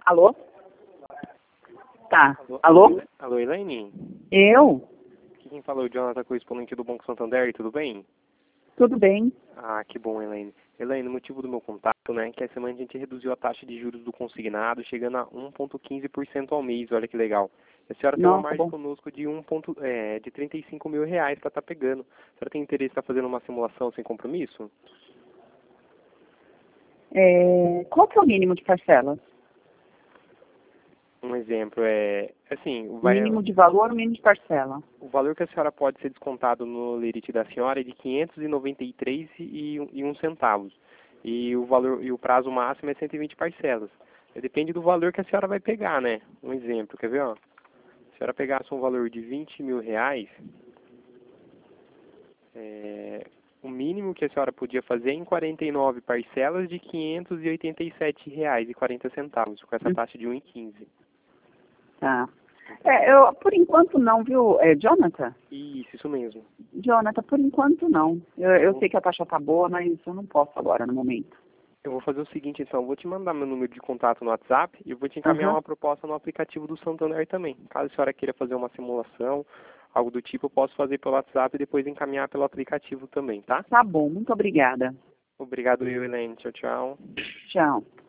Alô? Tá. Alô, Alô? alô, Elaine? Eu? Aqui quem fala é o Jonathan, correspondente do Banco Santander, tudo bem? Tudo bem. Ah, que bom, Elaine. Elaine, o motivo do meu contato, né, é que essa semana a gente reduziu a taxa de juros do consignado, chegando a 1,15% ao mês, olha que legal. A senhora tem uma Nossa, margem bom. conosco de, de R$ 35.000 para estar pegando. A senhora tem interesse em estar fazendo uma simulação sem compromisso? Qual que é o mínimo de parcelas? Um exemplo é, assim, Mínimo de valor, mínimo de parcela. o valor que a senhora pode ser descontado no lerite da senhora é de R$ 593,01 centavos. E o valor e o prazo máximo é 120 parcelas. Depende do valor que a senhora vai pegar, né? Um exemplo, quer ver, ó? Se a senhora pegasse um valor de R$ 20.000, o mínimo que a senhora podia fazer é em 49 parcelas de R$ 587,40, com essa taxa de 1,15. Tá. Por enquanto não, viu, Jonathan? Isso mesmo. Jonathan, por enquanto não. Eu sei que a taxa tá boa, mas eu não posso agora, no momento. Eu vou fazer o seguinte, então, eu vou te mandar meu número de contato no WhatsApp e eu vou te encaminhar Aham. uma proposta no aplicativo do Santander também. Caso a senhora queira fazer uma simulação, algo do tipo, eu posso fazer pelo WhatsApp e depois encaminhar pelo aplicativo também, tá? Tá bom, muito obrigada. Obrigado, eu, Elaine. Tchau, tchau. Tchau.